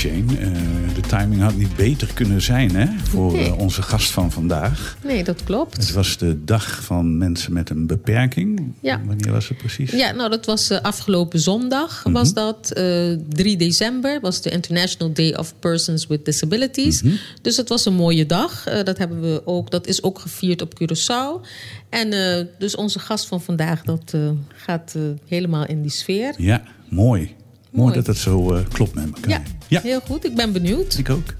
Shane. De timing had niet beter kunnen zijn, hè? Voor onze gast van vandaag. Nee, dat klopt. Het was de dag van mensen met een beperking. Ja. Wanneer was het precies? Ja, nou dat was afgelopen zondag. Was dat 3 december. Was de International Day of Persons with Disabilities. Dus het was een mooie dag. Dat is ook gevierd op Curaçao. En dus onze gast van vandaag, dat gaat helemaal in die sfeer. Ja, mooi. Mooi dat het zo klopt met elkaar. Ja, heel goed. Ik ben benieuwd. Ik ook.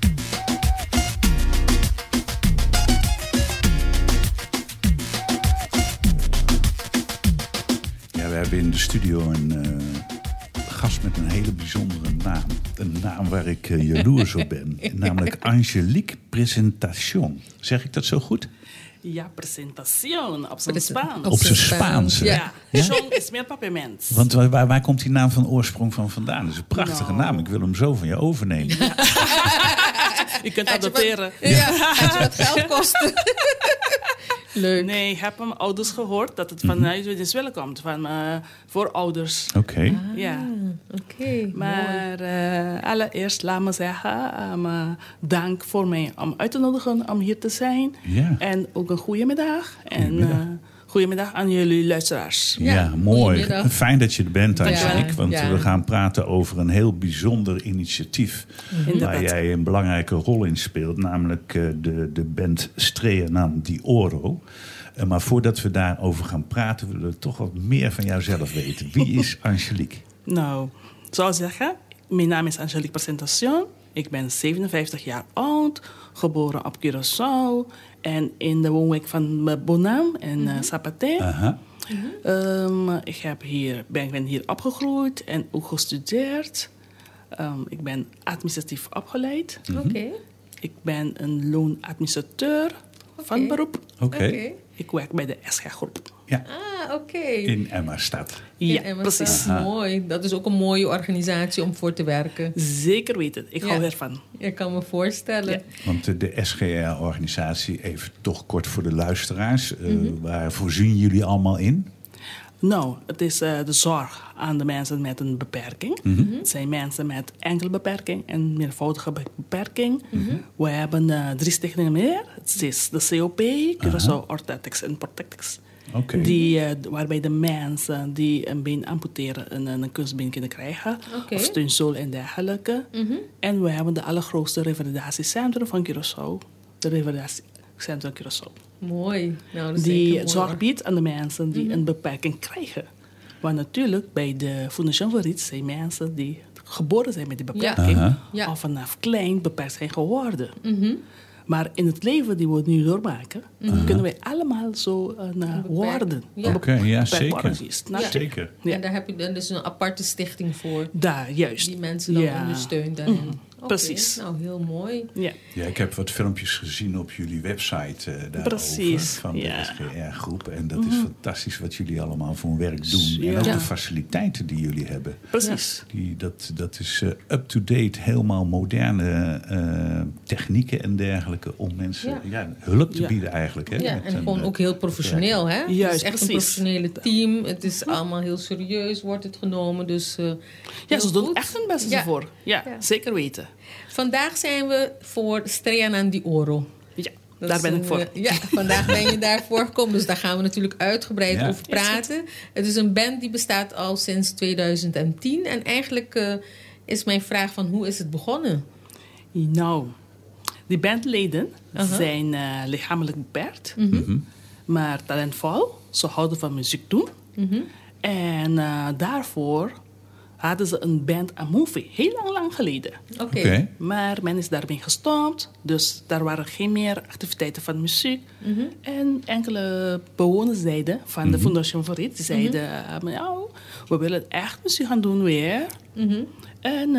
Ja, we hebben in de studio een gast met een hele bijzondere naam. Een naam waar ik jaloers op ben. Namelijk Angelique Presentación. Zeg ik dat zo goed? Ja, presentación, op zijn Spaans. Op zijn Spaans, ja. Chong is meer papiermens. Want waar komt die naam van oorsprong van vandaan? Dat is een prachtige naam. Ik wil hem zo van je overnemen. Ja. Je kunt adopteren. Gaat je wat geld kosten. Leuk. Nee, ik heb mijn ouders gehoord dat het vanuit Venezuela komt. Van voorouders. Oké. Ja. Oké, maar allereerst laat me zeggen, dank voor mij om uit te nodigen om hier te zijn. Ja. En ook een goede middag. En goedemiddag aan jullie luisteraars. Ja, mooi. Fijn dat je er bent, Angelique. Want we gaan praten over een heel bijzonder initiatief. Waar jij een belangrijke rol in speelt. Namelijk de band Streanan di Oro. Maar voordat we daarover gaan praten, willen we toch wat meer van jouzelf weten. Wie is Angelique? Nou, zoals zeggen, mijn naam is Angelique Presentación. Ik ben 57 jaar oud, geboren op Curaçao en in de woonwijk van Bonam in Zapaté. Ik ben hier opgegroeid en ook gestudeerd. Ik ben administratief opgeleid. Ik ben een loonadministrateur van beroep. Ik werk bij de SG-groep. Ja. Oké. In Emma-stad. Ja, precies. Mooi. Dat is ook een mooie organisatie om voor te werken. Zeker weten. Ik hou ervan. Ik kan me voorstellen. Ja. Want de SGR-organisatie, even toch kort voor de luisteraars. Waar voorzien jullie allemaal in? Nou, het is de zorg aan de mensen met een beperking. Het zijn mensen met enkele beperking en meervoudige beperking. We hebben 3 stichtingen meer. Het is de COP, Curaçao Orthotics and Protectics. Waarbij de mensen die een been amputeren een kunstbeen kunnen krijgen. Of steunzool en dergelijke. En we hebben de allergrootste revalidatiecentrum van Curaçao. De revalidatiecentrum Curaçao. Mooi. Nou, dat die zorg biedt aan de mensen die een beperking krijgen. Maar natuurlijk, bij de Fondation voor Iets zijn mensen die geboren zijn met die beperking. Of vanaf klein beperkt zijn geworden. Maar in het leven die we nu doormaken, kunnen wij allemaal zo worden. Ja, zeker. Zeker. Ja. En daar heb je dus een aparte stichting voor. Daar, juist. Die mensen dan ondersteunt daarin. Precies. Nou, heel mooi. Ja, ik heb wat filmpjes gezien op jullie website daarover. Van de SGR-groep. En dat is fantastisch wat jullie allemaal voor werk doen. En ook de faciliteiten die jullie hebben. Precies. Dat is up-to-date, helemaal moderne technieken en dergelijke. Om mensen hulp te bieden eigenlijk. Hè? Ja, en gewoon ook heel professioneel. Hè? Juist, het is echt een professionele team. Het is allemaal heel serieus, wordt het genomen. Dus, ze doen echt hun best voor. Ja, zeker weten. Vandaag zijn we voor Streanan di Oro. Ja, daar ben ik voor. Vandaag ben je daarvoor gekomen. Dus daar gaan we natuurlijk uitgebreid over praten. Het is een band die bestaat al sinds 2010. En eigenlijk is mijn vraag van hoe is het begonnen? Nou, die bandleden zijn lichamelijk beperkt. Maar talentvol. Ze houden van muziek doen. En daarvoor hadden ze een band, een movie, heel lang geleden. Maar men is daarmee gestopt. Dus daar waren geen meer activiteiten van muziek. En enkele bewoners zeiden van de Fondation voor Iets, zeiden, we willen echt muziek gaan doen weer. En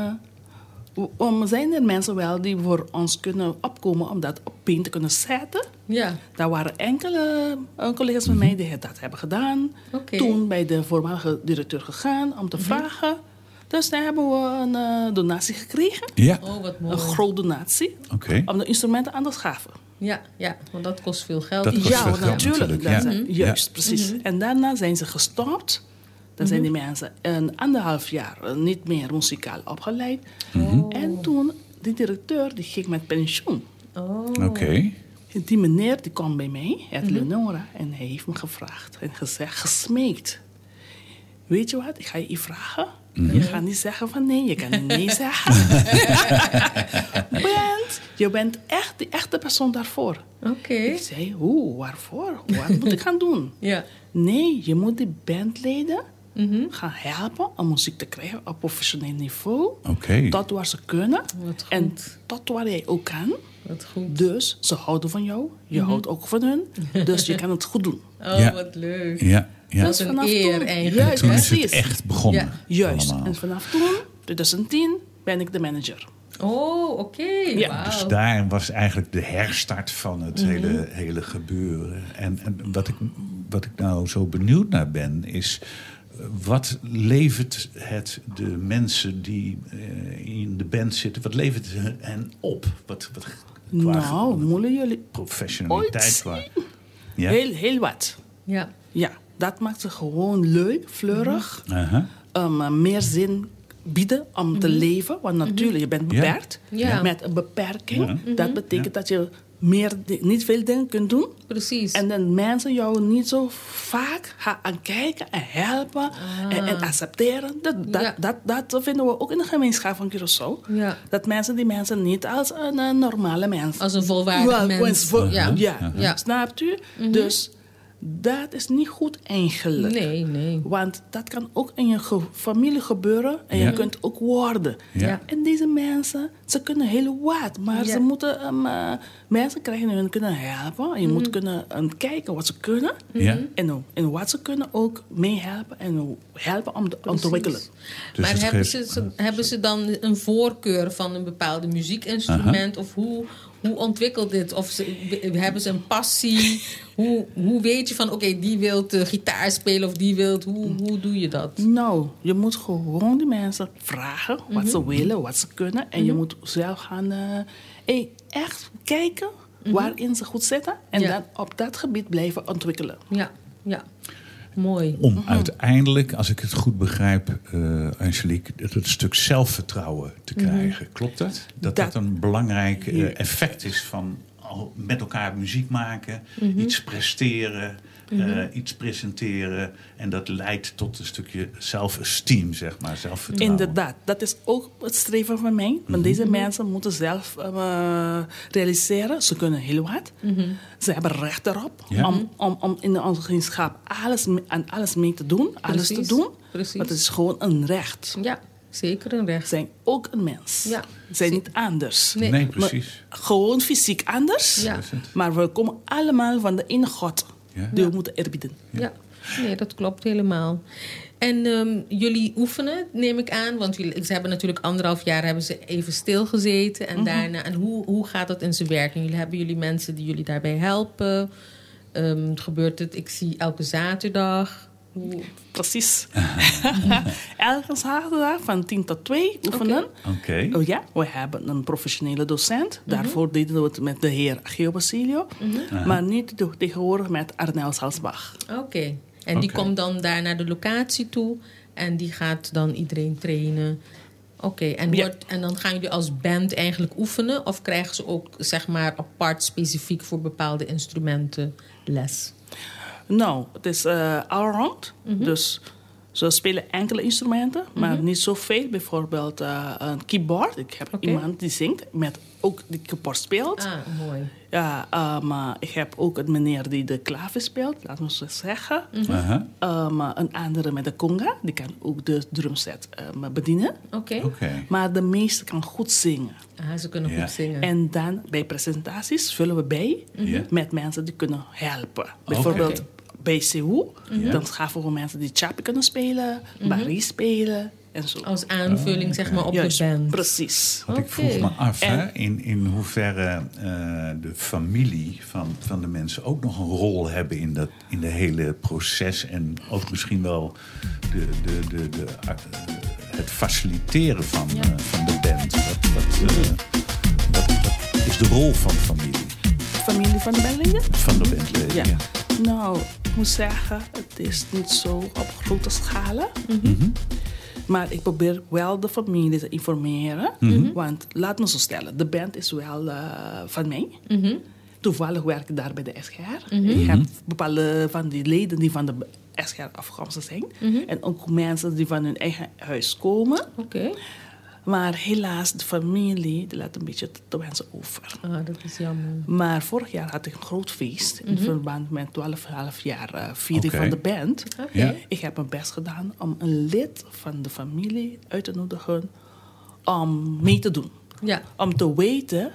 zijn er mensen wel die voor ons kunnen opkomen om dat op been te kunnen zetten. Ja. Daar waren enkele collega's van mij die dat hebben gedaan. Toen bij de voormalige directeur gegaan om te vragen. Dus daar hebben we een donatie gekregen. Ja. Oh, wat mooi. Een grote donatie. Om de instrumenten aan te schaffen. Ja, want dat kost veel geld. Dat kost veel geld, natuurlijk. Ja. Juist, precies. En daarna zijn ze gestopt. Dan zijn die mensen 1,5 jaar niet meer muzikaal opgeleid. En toen, die directeur die ging met pensioen. Oké. Die meneer die kwam bij mij, uit Leonora, en hij heeft me gevraagd en gezegd, gesmeekt. Weet je wat, ik ga je iets vragen. Je gaat niet zeggen van nee, je kan niet nee zeggen. Je bent echt de echte persoon daarvoor. Ik zei, waarvoor? Wat moet ik gaan doen? Nee, je moet die bandleden gaan helpen om muziek te krijgen op professioneel niveau. Tot waar ze kunnen. En tot waar jij ook kan. Dus ze houden van jou. Je houdt ook van hun. Dus je kan het goed doen. Wat leuk. Ja. Dat is een eer eigenlijk. Juist, toen is het echt begonnen. Juist. Allemaal. En vanaf toen, 2010, ben ik de manager. Oké. Wow. Dus daar was eigenlijk de herstart van het hele gebeuren. En wat ik nou zo benieuwd naar ben, is wat levert het de mensen die in de band zitten, wat levert het hen op? Moeten jullie professionaliteit. Heel wat. Ja, dat maakt ze gewoon leuk, fleurig. Meer zin bieden om te leven. Want natuurlijk, je bent beperkt. Met een beperking. Dat betekent dat je niet veel dingen kunt doen. Precies. En dan mensen jou niet zo vaak gaan aankijken en helpen en accepteren. Dat vinden we ook in de gemeenschap van Curaçao. Dat die mensen niet als een normale mens. Als een volwaardig mens. Snapt u? Dus dat is niet goed eigenlijk. Nee. Want dat kan ook in je familie gebeuren. En je kunt ook worden. En deze mensen, ze kunnen heel wat. Maar ze moeten mensen krijgen hun kunnen helpen. Je moet kunnen kijken wat ze kunnen. En wat ze kunnen ook meehelpen. En helpen om te ontwikkelen. Dus maar hebben ze dan een voorkeur van een bepaalde muziekinstrument? Of hoe ontwikkelt dit? Of hebben ze een passie? Hoe weet je van, oké, die wil de gitaar spelen of die wil... Hoe doe je dat? Nou, je moet gewoon die mensen vragen wat ze willen, wat ze kunnen. En je moet zelf gaan echt kijken waarin ze goed zitten. En dan op dat gebied blijven ontwikkelen. Ja. Mooi. Om uiteindelijk, als ik het goed begrijp, Angelique, het stuk zelfvertrouwen te krijgen. Klopt dat? Dat een belangrijk effect is van met elkaar muziek maken, iets presteren, iets presenteren. En dat leidt tot een stukje self-esteem, zeg maar, zelfvertrouwen. Inderdaad, dat is ook het streven van mij. Want deze mensen moeten zelf realiseren, ze kunnen heel wat. Ze hebben recht erop om in de gemeenschap alles mee te doen. Alles te doen. Precies. Want het is gewoon een recht. Ja, zeker een recht. Ze zijn ook een mens. Ja. Ze zijn niet anders. Nee, precies. Maar gewoon fysiek anders. Ja. Maar we komen allemaal van de ene God. Die we moeten eerbieden. Ja, nee, dat klopt helemaal. En jullie oefenen, neem ik aan. Want ze hebben natuurlijk 1,5 jaar hebben ze even stilgezeten. En daarna, en hoe gaat dat in zijn werking? Hebben jullie mensen die jullie daarbij helpen? Gebeurt het, ik zie elke zaterdag. Precies. Elke zaterdag van 10 tot 2 oefenen. We hebben een professionele docent. Daarvoor deden we het met de heer Geo Basilio. Maar niet tegenwoordig met Arnel Salzbach. En die komt dan daar naar de locatie toe. En die gaat dan iedereen trainen. En dan gaan jullie als band eigenlijk oefenen? Of krijgen ze ook, zeg maar, apart specifiek voor bepaalde instrumenten les? Nou, het is allround. Dus ze spelen enkele instrumenten, maar niet zoveel. Bijvoorbeeld een keyboard. Ik heb iemand die zingt, met ook die keyboard speelt. Mooi. Ja, maar ik heb ook een meneer die de klaver speelt, laten we zo zeggen. Een andere met de conga, die kan ook de drumset bedienen. Maar de meeste kan goed zingen. Ze kunnen goed zingen. En dan bij presentaties vullen we bij met mensen die kunnen helpen. Bijvoorbeeld bij CU, dan schaffen we mensen die chapi kunnen spelen, barrie spelen. En zo. Als aanvulling zeg maar op de band. Precies. Want ik vroeg me af in hoeverre de familie van de mensen ook nog een rol hebben in de hele proces. En ook misschien wel het faciliteren van de band. Wat is de rol van familie? Familie van de bandleden? Van de bandleden, Nou, ik moet zeggen, het is niet zo op grote schalen. Maar ik probeer wel de familie te informeren. Want laat me zo stellen, de band is wel van mij. Toevallig werk ik daar bij de SGR. Ik heb bepaalde van die leden die van de SGR afkomstig zijn. En ook mensen die van hun eigen huis komen. Maar helaas, de familie die laat een beetje te wensen over. Dat is jammer. Maar vorig jaar had ik een groot feest in verband met 12,5 jaar viering van de band. Ik heb mijn best gedaan om een lid van de familie uit te nodigen om mee te doen. Om te weten,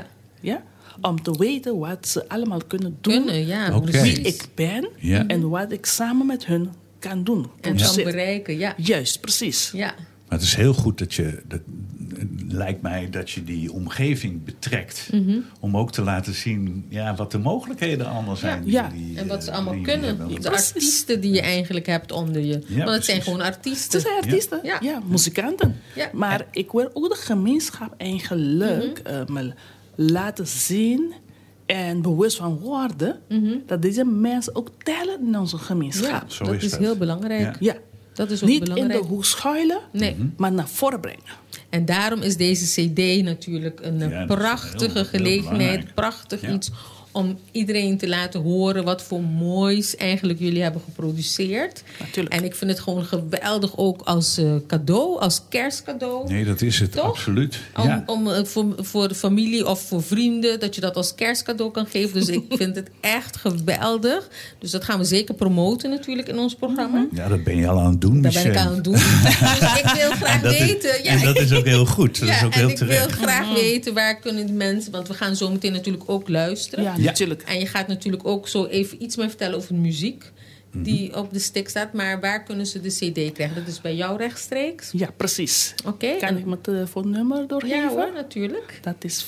om te weten wat ze allemaal kunnen doen. Wie ik ben en wat ik samen met hun kan doen. En kan bereiken, Juist, precies. Maar het is heel goed dat lijkt mij dat je die omgeving betrekt. Om ook te laten zien wat de mogelijkheden allemaal zijn. En wat ze allemaal kunnen. De artiesten die je eigenlijk hebt onder je. Want het zijn gewoon artiesten. Het zijn artiesten, muzikanten. Maar ik wil ook de gemeenschap eigenlijk laten zien en bewust van worden dat deze mensen ook tellen in onze gemeenschap. Dat is heel belangrijk. Dat is ook niet belangrijk. In de hoek schuilen, maar naar voren brengen. En daarom is deze cd natuurlijk een prachtige gelegenheid. Prachtig iets om iedereen te laten horen wat voor moois eigenlijk jullie hebben geproduceerd. Natuurlijk. En ik vind het gewoon geweldig ook als cadeau, als kerstcadeau. Nee, dat is het, absoluut. Voor de familie of voor vrienden, dat je dat als kerstcadeau kan geven. Dus ik vind het echt geweldig. Dus dat gaan we zeker promoten natuurlijk in ons programma. Ja, dat ben je al aan het doen, Dat ben ik aan het doen. Dus ik wil graag weten. En dat is ook heel goed. Dat is ook heel terecht. Ik wil graag weten waar kunnen de mensen, want we gaan zo meteen natuurlijk ook luisteren. Ja, natuurlijk. En je gaat natuurlijk ook zo even iets meer vertellen over de muziek die op de stick staat. Maar waar kunnen ze de cd krijgen? Dat is bij jou rechtstreeks? Ja, precies. Kan ik mijn telefoonnummer doorgeven? Ja hoor, natuurlijk. Dat is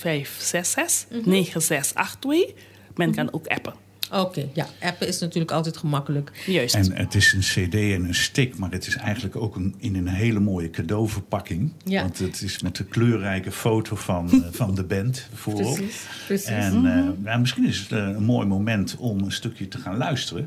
566-9682. Men kan ook appen. Appen is natuurlijk altijd gemakkelijk. Juist. En het is een cd en een stick, maar het is eigenlijk ook in een hele mooie cadeauverpakking. Want het is met een kleurrijke foto van de band voorop. Precies. En misschien is het een mooi moment om een stukje te gaan luisteren.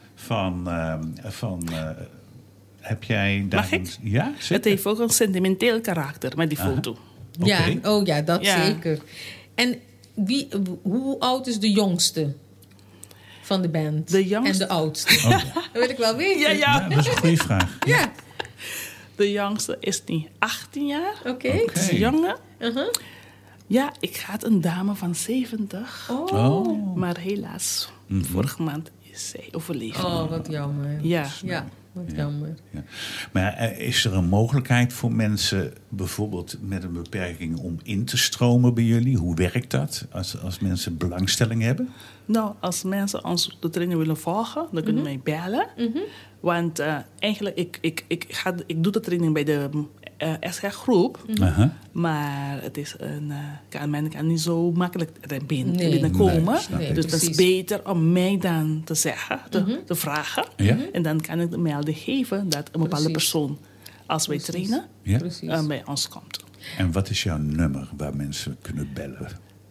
Heb jij daar... Mag ik? Ja, zeker. Het heeft ook een sentimenteel karakter met die foto. Dat zeker. En hoe oud is de jongste van de band? De jongste? En de oudste? Dat wil ik wel weten. Ja, dat is een goede vraag. De jongste is nu 18 jaar. Oké. De jonge. Ja, ik had een dame van 70. Maar helaas, vorige maand is zij overleden. Wat jammer. Wat jammer. Maar is er een mogelijkheid voor mensen bijvoorbeeld met een beperking om in te stromen bij jullie? Hoe werkt dat als mensen belangstelling hebben? Nou, als mensen de training willen volgen, dan kunnen mij bellen. Want eigenlijk, ik doe de training bij de SG-groep. Maar het is men kan niet zo makkelijk binnenkomen. Dus het is beter om mij dan te zeggen, te vragen. En dan kan ik de melding geven dat een bepaalde persoon, als wij trainen, bij ons komt. En wat is jouw nummer waar mensen kunnen bellen?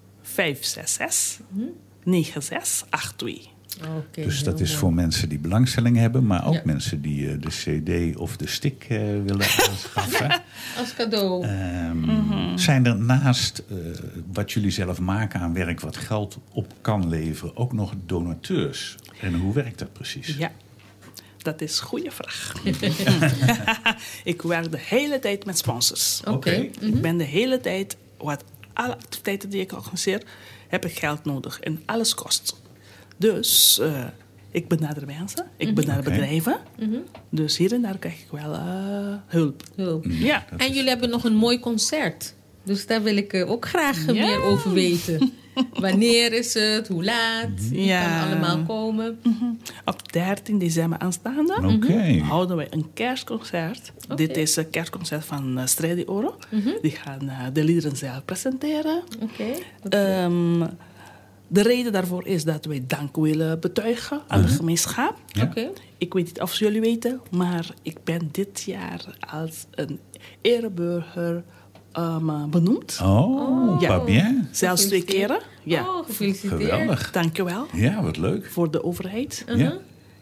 566-9682. Dus dat is voor mensen die belangstelling hebben, maar ook mensen die de cd of de stick willen aanschaffen. Als cadeau. Zijn er naast wat jullie zelf maken aan werk wat geld op kan leveren, ook nog donateurs? En hoe werkt dat precies? Ja, dat is een goede vraag. Ik werk de hele tijd met sponsors. Ik ben de hele tijd, alle activiteiten die ik organiseer, heb ik geld nodig en alles kost. Dus ik benader mensen, ik benader bedrijven. Dus hier en daar krijg ik wel hulp. Ja. En jullie hebben nog een mooi concert. Dus daar wil ik ook graag meer over weten. Wanneer is het? Hoe laat? Wie kan allemaal komen? Op 13 december aanstaande houden wij een kerstconcert. Dit is een kerstconcert van Stredi Oro. Die gaan de liederen zelf presenteren. De reden daarvoor is dat wij dank willen betuigen aan de gemeenschap. Ik weet niet of jullie weten, maar ik ben dit jaar als een ereburger benoemd. Pas bien. Zelfs 2 keren. Gefeliciteerd. Geweldig. Dank je wel. Ja, wat leuk. Voor de overheid.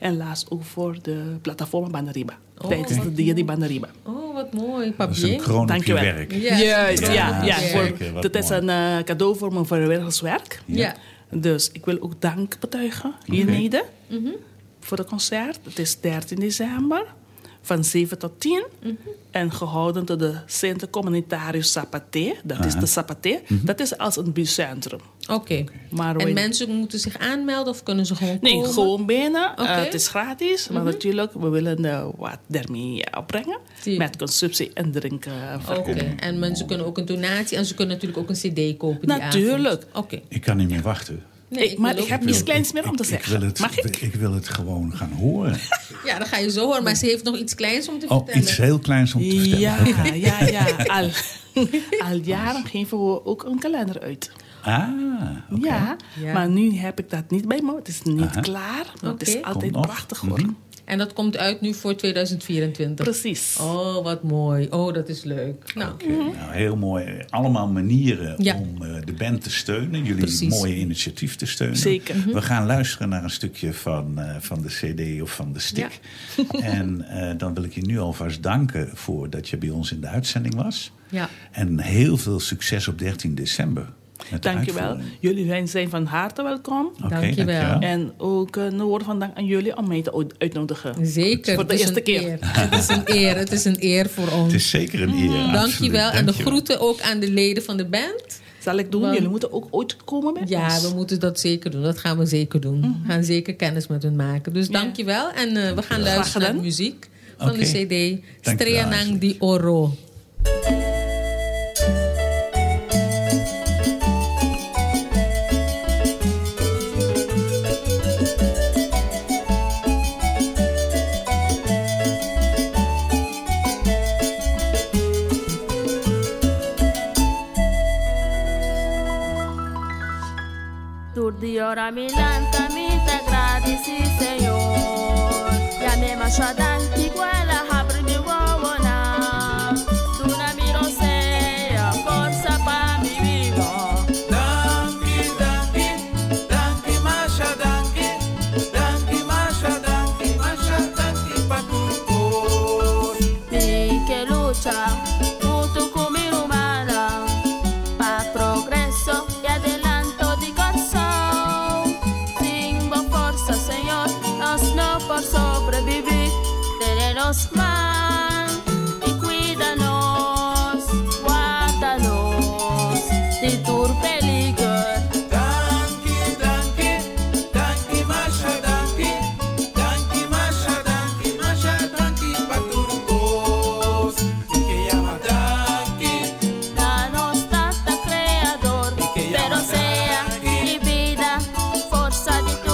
En laatst ook voor de platform Banariba. Tijdens de Dia di Banariba. Oh, wat mooi. Dat is een kroon op je werk. Dat is een cadeau voor mijn vrijwilligerswerk. Ja. Dus ik wil ook dank betuigen hier Neder voor het concert. Het is 13 december van 7 tot 10. En gehouden door de Centro Comunitario Zapaté. Dat is de Zapaté. Dat is als een buurtcentrum. Oké. En mensen moeten zich aanmelden of kunnen ze gewoon komen? Nee, gewoon binnen. Het is gratis. Maar natuurlijk, we willen wat daarmee opbrengen. Met consumptie en drinken. Oké. En mensen kunnen ook een donatie. En ze kunnen natuurlijk ook een cd kopen die natuurlijk. Oké. Ik kan niet meer wachten. Nee, maar ik heb niets kleins meer om te zeggen. Mag ik? Ik wil het gewoon gaan horen. Ja, dan ga je zo horen. Maar ze heeft nog iets kleins om te vertellen. Iets heel kleins om te vertellen. Ja. Al jaren geven we ook een kalender uit. Okay. Ja, maar nu heb ik dat niet bij me. Het is niet klaar. Maar het is altijd prachtig hoor. En dat komt uit nu voor 2024? Precies. Oh, wat mooi. Oh, dat is leuk. Nou, heel mooi. Allemaal manieren om de band te steunen. Jullie mooie initiatief te steunen. Zeker. We gaan luisteren naar een stukje van de cd of van de stick. Ja. En dan wil ik je nu alvast danken voor dat je bij ons in de uitzending was. Ja. En heel veel succes op 13 december. Dankjewel. Jullie zijn van harte welkom. Dankjewel. En ook een woord van dank aan jullie om mij te uitnodigen. Zeker. Voor de eerste keer. Het is een eer. Het is een eer voor ons. Het is zeker een eer. Dankjewel. En de groeten ook aan de leden van de band. Zal ik doen? Jullie moeten ook ooit komen bij ons. Ja, we moeten dat zeker doen. Dat gaan we zeker doen. We gaan zeker kennis met hun maken. Dus dankjewel. En we gaan luisteren naar de muziek van de cd. Streanang di Oro. Ora milanta mi te agradeci, Senhor. Ya me machadan iguala habri mi wawona. Tu na mi rosea, forza pa mi vivo. Danki, danki, danki masha danki. Danki masha danki, masha danki pa turcos. Mi que lucha, tu come humana. Pa progreso y adelanto di corso. Señor, nos no por sobrevivir, tenenos mal y cuídanos, guárdanos de tu peligro. Danki, danki, danki, masha danki, danki, masha danki, paturcos. Y que llama danki, danos tanta creador, pero sea mi vida, fuerza de tu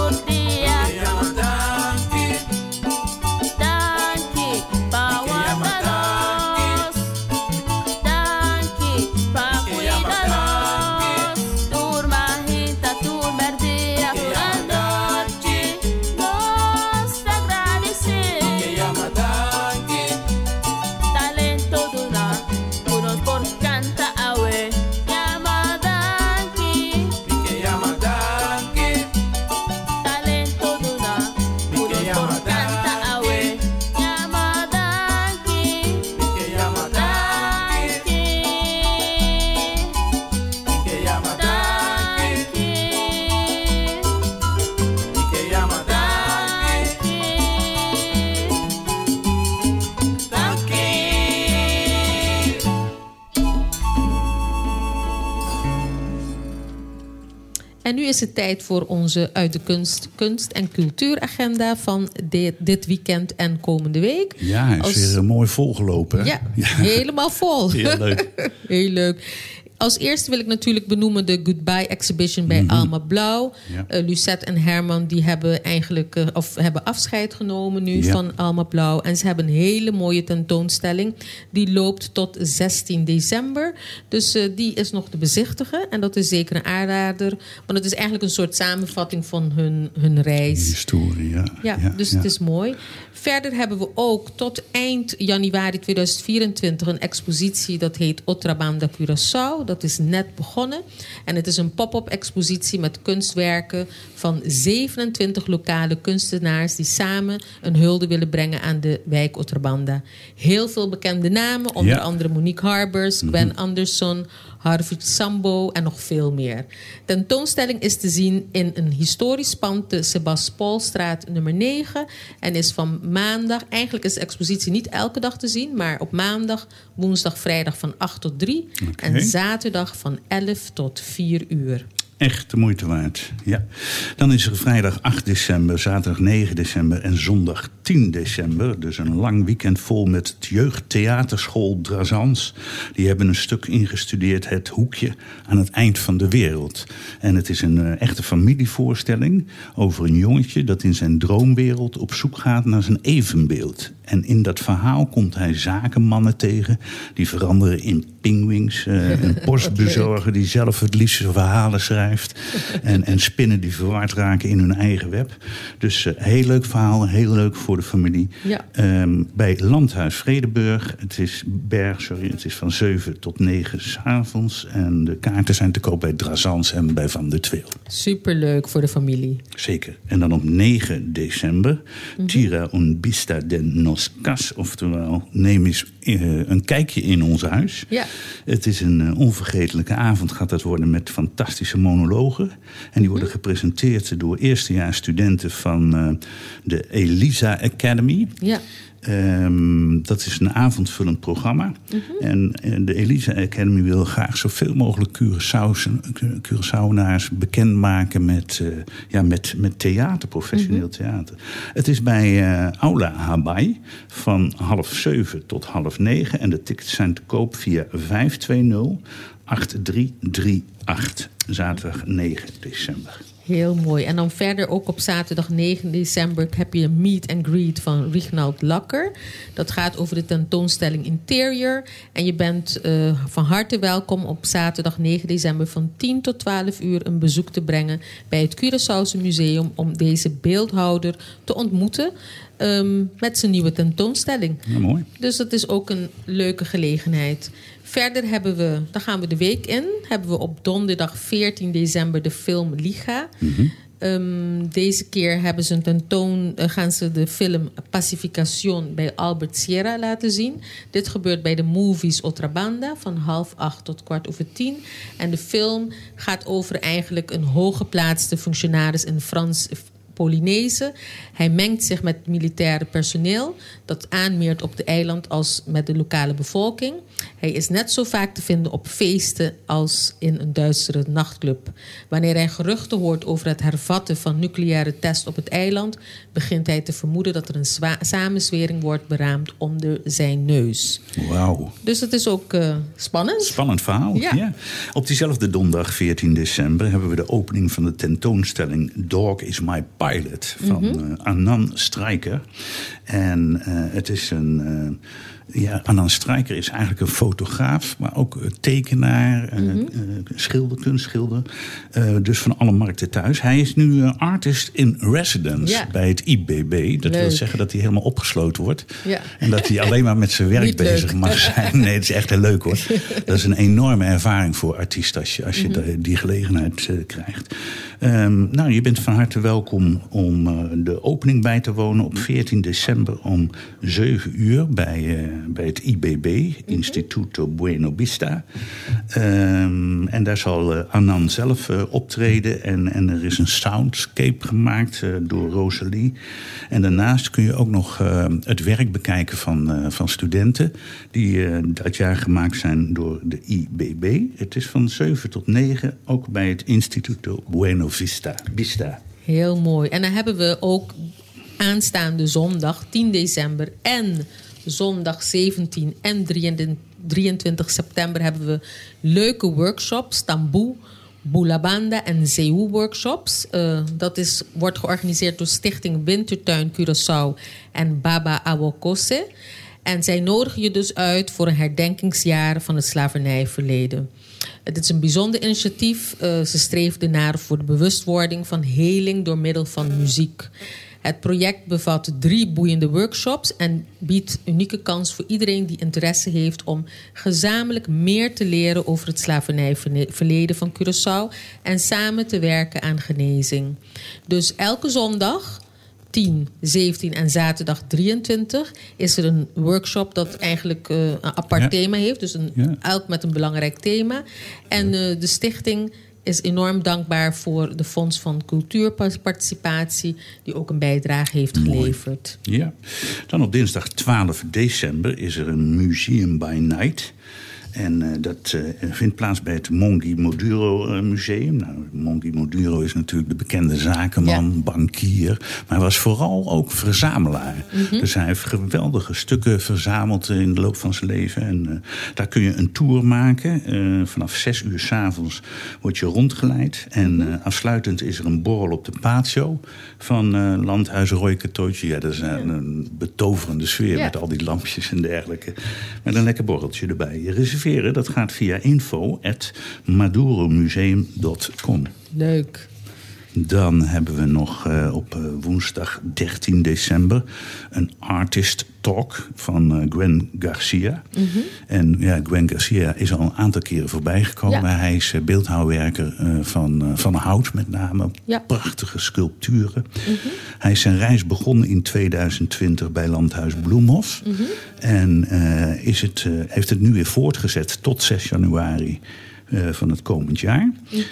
En nu is het tijd voor onze Uit de kunst en cultuuragenda van dit weekend en komende week. Ja, het is weer mooi volgelopen. Ja, helemaal vol. Heel leuk. Heel leuk. Als eerste wil ik natuurlijk benoemen de Goodbye Exhibition bij Alma Blauw. Ja. Lucette en Herman die hebben eigenlijk hebben afscheid genomen nu van Alma Blauw. En ze hebben een hele mooie tentoonstelling. Die loopt tot 16 december. Dus die is nog te bezichtigen. En dat is zeker een aanrader. Want het is eigenlijk een soort samenvatting van hun reis. Die historie, dus het is mooi. Verder hebben we ook tot eind januari 2024 een expositie. Dat heet Otra Banda Curaçao. Dat is net begonnen. En het is een pop-up expositie met kunstwerken van 27 lokale kunstenaars die samen een hulde willen brengen aan de wijk Otrabanda. Heel veel bekende namen, onder andere Monique Harbers, Gwen Anderson, Harvey Sambo en nog veel meer. De tentoonstelling is te zien in een historisch pand, de Sebas-Paulstraat nummer 9. En is van maandag, eigenlijk is de expositie niet elke dag te zien, maar op maandag, woensdag, vrijdag van 8 tot 3. Okay. En zaterdag van 11 tot 4 uur. Echt de moeite waard, ja. Dan is er vrijdag 8 december, zaterdag 9 december en zondag 10 december. Dus een lang weekend vol met het jeugdtheaterschool Drazans. Die hebben een stuk ingestudeerd, Het Hoekje aan het eind van de wereld. En het is een echte familievoorstelling over een jongetje dat in zijn droomwereld op zoek gaat naar zijn evenbeeld. En in dat verhaal komt hij zakenmannen tegen die veranderen in pinguïns. Een postbezorger die zelf het liefste verhalen schrijft. En spinnen die verward raken in hun eigen web. Dus heel leuk verhaal, heel leuk voor de familie. Ja. Bij Landhuis Vredenburg, het is van 7 tot 9 s'avonds. En de kaarten zijn te koop bij Drazans en bij Van der Tweel. Superleuk voor de familie. Zeker. En dan op 9 december, Tira un Bista den Noscas. Oftewel, neem eens een kijkje in ons huis. Ja. Het is een onvergetelijke avond, gaat dat worden, met fantastische monologen. En die worden gepresenteerd door eerstejaarsstudenten van de Elisa Academy. Ja. Dat is een avondvullend programma. En de Elisa Academy wil graag zoveel mogelijk Curaçaoënaars bekendmaken met theater, professioneel theater. Het is bij Aula Habai van 6:30 tot 8:30. En de tickets zijn te koop via 520-8338. Zaterdag 9 december. Heel mooi. En dan verder ook op zaterdag 9 december heb je een meet and greet van Reginald Lakker. Dat gaat over de tentoonstelling Interior. En je bent van harte welkom op zaterdag 9 december van 10 tot 12 uur een bezoek te brengen bij het Curaçaose Museum om deze beeldhouder te ontmoeten. Met zijn nieuwe tentoonstelling. Ja, mooi. Dus dat is ook een leuke gelegenheid. Verder dan gaan we de week in. Hebben we op donderdag 14 december de film Liga. Deze keer gaan ze de film Pacificación bij Albert Sierra laten zien. Dit gebeurt bij de Movies Otrabanda van 7:30 tot 10:15. En de film gaat over eigenlijk een hooggeplaatste functionaris in Frans Polynezen. Hij mengt zich met militaire personeel dat aanmeert op de eiland als met de lokale bevolking. Hij is net zo vaak te vinden op feesten als in een Duitsere nachtclub. Wanneer hij geruchten hoort over het hervatten van nucleaire tests op het eiland, begint hij te vermoeden dat er een samenzwering wordt beraamd onder zijn neus. Wauw. Dus het is ook spannend. Spannend verhaal, ja. Op diezelfde donderdag 14 december hebben we de opening van de tentoonstelling Dog is My Pilot van Anand Strijker. En het is Anand Strijker is eigenlijk een fotograaf, maar ook tekenaar, kunstschilder. Dus van alle markten thuis. Hij is nu artist in residence bij het IBB. Dat wil zeggen dat hij helemaal opgesloten wordt. Ja. En dat hij alleen maar met zijn werk bezig mag zijn. Nee, dat is echt heel leuk hoor. Dat is een enorme ervaring voor artiesten als je die gelegenheid krijgt. Je bent van harte welkom om de opening bij te wonen op 14 december om 7 uur bij het IBB, Instituto Buena Vista. En daar zal Anand zelf optreden. En er is een soundscape gemaakt door Rosalie. En daarnaast kun je ook nog het werk bekijken van studenten die dat jaar gemaakt zijn door de IBB. Het is van 7 tot 9, ook bij het Instituto Buena Vista. Heel mooi. En dan hebben we ook aanstaande zondag 10 december en zondag 17 en 23 september hebben we leuke workshops. Tamboe, Boulabanda en Zeeuw workshops. Dat wordt georganiseerd door Stichting Wintertuin Curaçao en Baba Awokose. En zij nodigen je dus uit voor een herdenkingsjaar van het slavernijverleden. Het is een bijzonder initiatief. Ze streefden naar voor de bewustwording van heling door middel van muziek. Het project bevat 3 boeiende workshops en biedt unieke kans voor iedereen die interesse heeft om gezamenlijk meer te leren over het slavernijverleden van Curaçao en samen te werken aan genezing. Dus elke zondag 10, 17 en zaterdag 23 is er een workshop dat eigenlijk een apart thema heeft. Dus elk met een belangrijk thema. En de stichting is enorm dankbaar voor de Fonds van Cultuurparticipatie, die ook een bijdrage heeft geleverd. Ja. Dan op dinsdag 12 december is er een Museum by Night. En dat vindt plaats bij het Mongi Moduro Museum. Nou, Mongi Moduro is natuurlijk de bekende zakenman, bankier. Maar hij was vooral ook verzamelaar. Dus hij heeft geweldige stukken verzameld in de loop van zijn leven. En daar kun je een tour maken. Vanaf 6 uur 's avonds word je rondgeleid. En afsluitend is er een borrel op de patio van Landhuis Roykatootje. Ja, dat is een betoverende sfeer met al die lampjes en dergelijke. Met een lekker borreltje erbij. Je reserveert. Dat gaat via info@maduromuseum.com. Leuk. Dan hebben we nog op woensdag 13 december een artist talk van Gwen Garcia. En ja, Gwen Garcia is al een aantal keren voorbij gekomen. Ja. Hij is beeldhouwwerker van hout met name. Ja. Prachtige sculpturen. Hij is zijn reis begonnen in 2020 bij Landhuis Bloemhof. En heeft het nu weer voortgezet tot 6 januari. Van het komend jaar.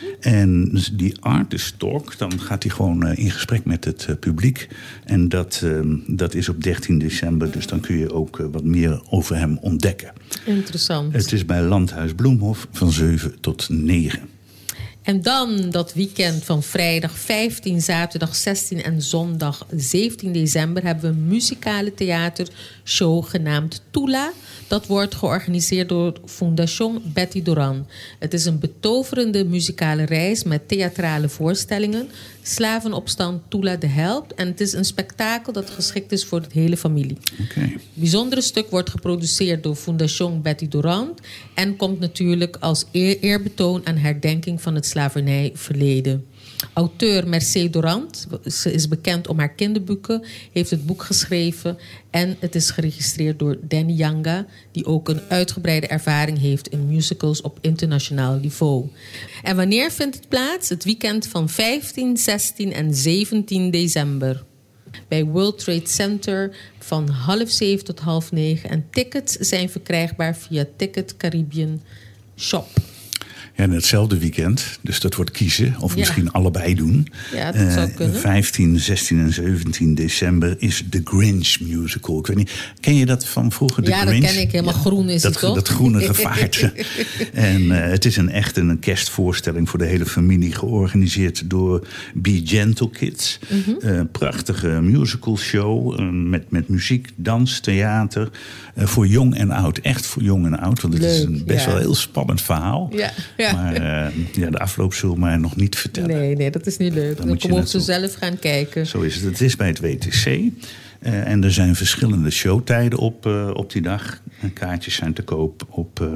En die artist talk, dan gaat hij gewoon in gesprek met het publiek. En dat is op 13 december, dus dan kun je ook wat meer over hem ontdekken. Interessant. Het is bij Landhuis Bloemhof van 7 tot 9. En dan dat weekend van vrijdag 15, zaterdag 16 en zondag 17 december... hebben we een muzikale theatershow genaamd Tula. Dat wordt georganiseerd door Fondation Betty Doran. Het is een betoverende muzikale reis met theatrale voorstellingen. Slavenopstand Tula de Helpt. En het is een spektakel dat geschikt is voor de hele familie. Het bijzondere stuk wordt geproduceerd door Fondation Betty Doran. En komt natuurlijk als eerbetoon aan herdenking van het slavernijverleden. Auteur Mercé Dorant, ze is bekend om haar kinderboeken, heeft het boek geschreven en het is geregistreerd door Danny Yanga, die ook een uitgebreide ervaring heeft in musicals op internationaal niveau. En wanneer vindt het plaats? Het weekend van 15, 16 en 17 december. Bij World Trade Center van 6:30 tot 8:30 en tickets zijn verkrijgbaar via Ticket Caribbean Shop. Ja, en hetzelfde weekend, dus dat wordt kiezen. Of misschien allebei doen. Ja, dat zou kunnen. 15, 16 en 17 december is The Grinch musical. Ik weet niet, ken je dat van vroeger, The Grinch? Ja, dat ken ik. Helemaal groen is het, toch? Dat groene gevaart. En het is echt een kerstvoorstelling voor de hele familie. Georganiseerd door Be Gentle Kids. Prachtige musical show. Met muziek, dans, theater. Voor jong en oud. Echt voor jong en oud. Want het is een best wel heel spannend verhaal. Ja. Maar de afloop zullen we maar nog niet vertellen. Nee, dat is niet leuk. Dan mogen ze zelf gaan kijken. Zo is het. Het is bij het WTC. En er zijn verschillende showtijden op die dag. En kaartjes zijn te koop op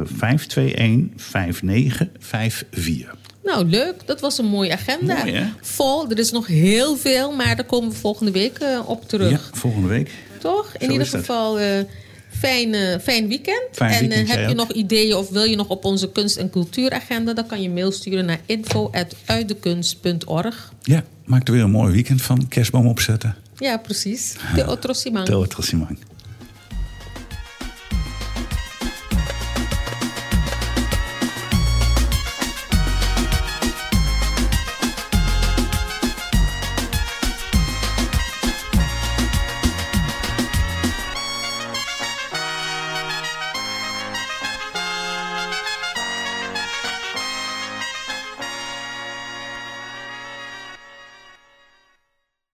521-5954. Nou, leuk. Dat was een mooie agenda. Mooi, hè? Vol. Er is nog heel veel, maar daar komen we volgende week op terug. Ja, volgende week. Toch? In ieder geval... Fijn weekend. Fijn weekend. Heb je nog ideeën of wil je nog op onze kunst- en cultuuragenda... dan kan je mail sturen naar info@uitdekunst.org. Ja, maak er weer een mooi weekend van. Kerstboom opzetten. Ja, precies. Te otro simang. Te otro simang.